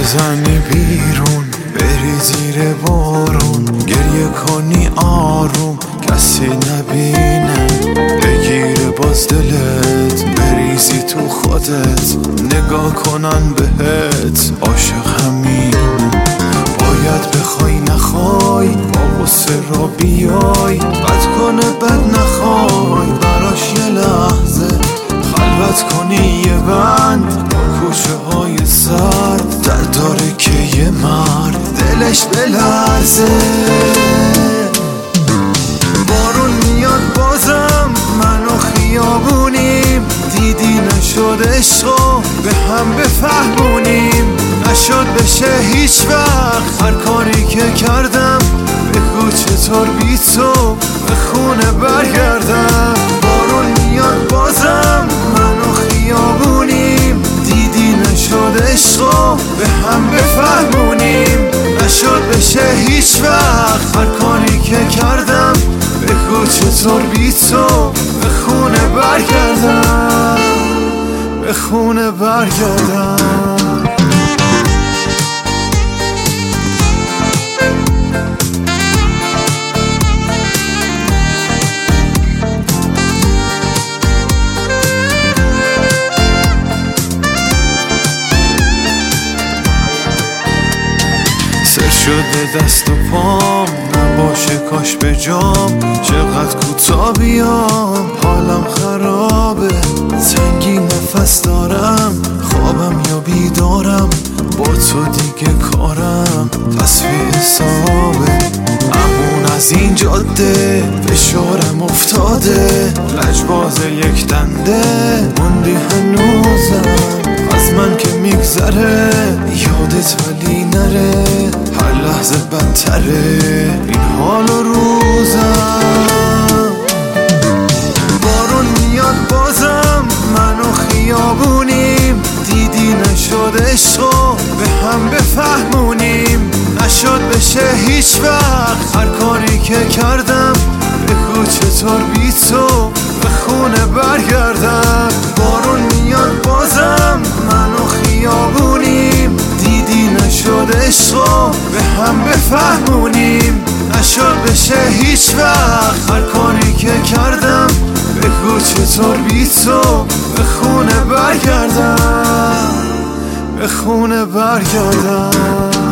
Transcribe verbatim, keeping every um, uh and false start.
بزنی بیرون، بری زیر بارون، گریه کنی آروم کسی نبینه، بگیره باز دلت بریزی تو خودت، نگاه کنن بهت عاشق همینه. باید بخوای نخوای با غصه را بیای، بد کنه بد نخوای براش یه لحظه، خلوت کنی یه بند با کوچه های سرد، در داره که یه مرد دلش بلرزه. بارون میاد بازم من و خیابونیم، دیدی نشد عشقو به هم بفهمونیم، نشد بشه هیچ وقت هر کاری که کردم، بگو چطور بی تو به خونه برگردم. بارون میاد بازم من و خیابونیم، دیدی نشد عشقو به هم بفهمونیم، نشد بشه هیچ وقت هر کاری که کردم، بگو چطور بی تو به خونه برگردم، به خونه برگردم. سر شده دست و پام نباشه کاش به جام، چقدر کوتاه بیام حالم خرابه، تنگی نفس دارم خوابم یا بیدارم، با تو دیگه کارم تصفیه حسابه. امون از این جاده فشارم افتاده، لجباز یک دنده موندی هنوزم، از من که میگذره یادت ولی نره، هر لحظه بدتره این حال و روزم. بارون میاد بازم من و خیابونیم، دیدی نشد عشقو به هم بفهمونیم، نشد بشه هیچ وقت هر کاری که کردم، بگو چطور بی تو به خونه برگردم. بارون میاد بازم من و خیابونیم، دیدی نشد عشقو به هم بفهمونیم، نشد بشه هیچ وقت هر کاری که کردم، بگو چطور بی تو به خونه برگردم، به خونه برگردم.